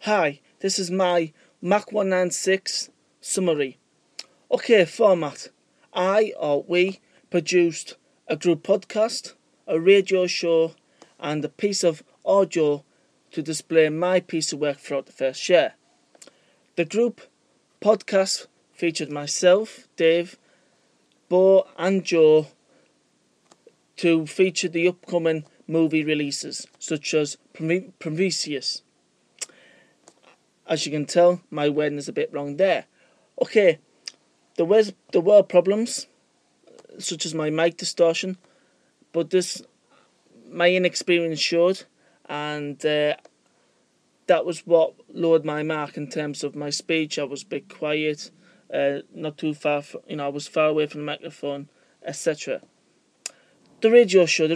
Hi, this is my Mac 196 summary. Okay, format. We produced a group podcast, a radio show, and a piece of audio to display my piece of work throughout the first year. The group podcast featured myself, Dave, Bo, and Joe to feature the upcoming movie releases, such as Prometheus. As you can tell, my wording is a bit wrong there. Okay, there were problems, such as my mic distortion, but my inexperience showed, and that was what lowered my mark in terms of my speech. I was a bit quiet, not too far, I was far away from the microphone, etc. The radio show,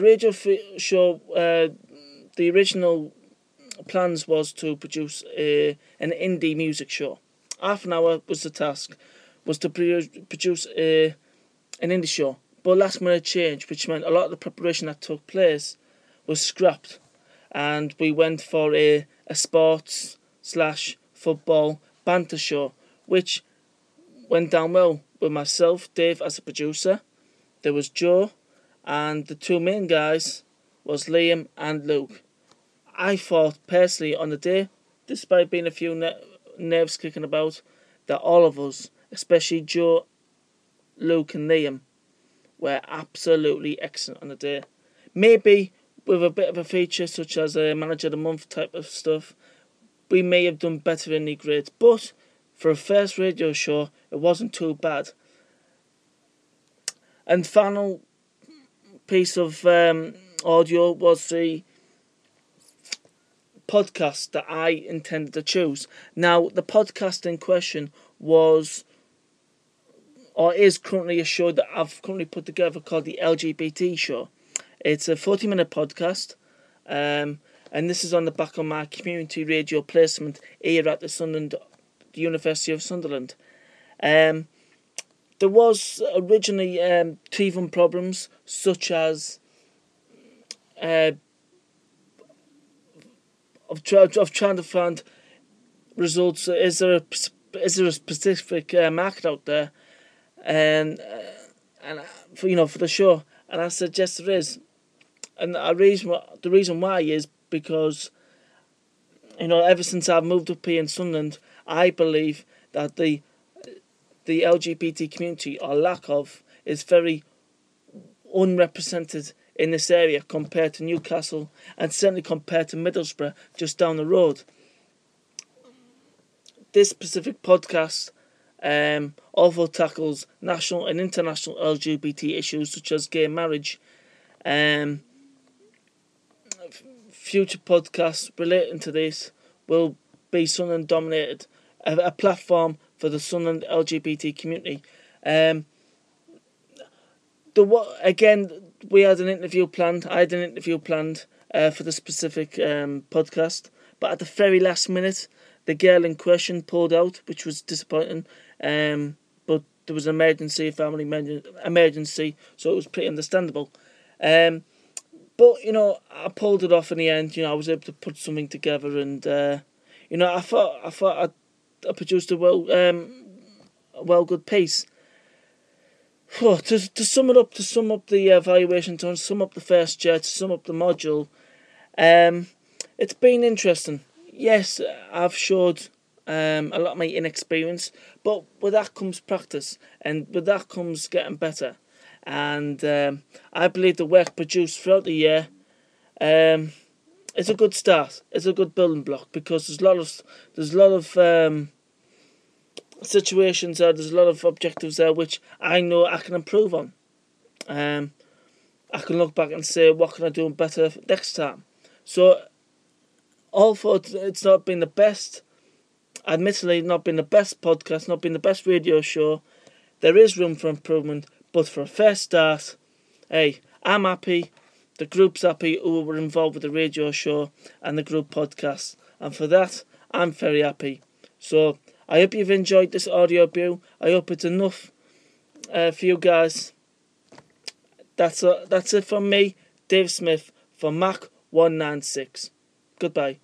the original plans was to produce an indie music show. Half an hour was the task, was to produce an indie show. But last minute change, which meant a lot of the preparation that took place was scrapped, and we went for a sports/football banter show, which went down well with myself, Dave, as a producer. There was Joe, and the two main guys was Liam and Luke. I thought personally on the day, despite being a few nerves kicking about, that all of us, especially Joe, Luke and Liam, were absolutely excellent on the day. Maybe with a bit of a feature such as a Manager of the Month type of stuff, we may have done better in the grades, but for a first radio show, it wasn't too bad. And final piece of audio was the podcast that I intended to choose. Now, the podcast in question was, or is currently, a show that I've currently put together called the LGBT Show. It's a 40-minute podcast, and this is on the back of my community radio placement here at the University of Sunderland. There was originally teething problems, such as of trying to find results. Is there a specific market out there, and for the show? And I said yes, there is. And the reason why is because ever since I've moved up here in Sunderland, I believe that the LGBT community, or lack of, is very unrepresented in this area compared to Newcastle, and certainly compared to Middlesbrough just down the road. This specific podcast also tackles national and international LGBT issues such as gay marriage. Future podcasts relating to this will be Sunderland dominated, a platform for the Sunderland LGBT community. We had an interview planned. I had an interview planned for the specific podcast, but at the very last minute, the girl in question pulled out, which was disappointing. But there was an emergency, a family emergency, so it was pretty understandable. But I pulled it off in the end. I was able to put something together, and I thought I produced a well good piece. To sum up the evaluation, to sum up the first year, to sum up the module, it's been interesting. Yes, I've showed a lot of my inexperience, but with that comes practice, and with that comes getting better. And I believe the work produced throughout the year is a good start. It's a good building block, because there's a lot of situations there. There's a lot of objectives there which I know I can improve on. I can look back and say, what can I do better next time? So, although it's not been the best, admittedly not been the best podcast, not been the best radio show, there is room for improvement. But for a first start, hey, I'm happy, the group's happy who were involved with the radio show and the group podcast, and for that, I'm very happy. So, I hope you've enjoyed this audio brew. I hope it's enough for you guys. That's it from me, Dave Smith, for Mac 196. Goodbye.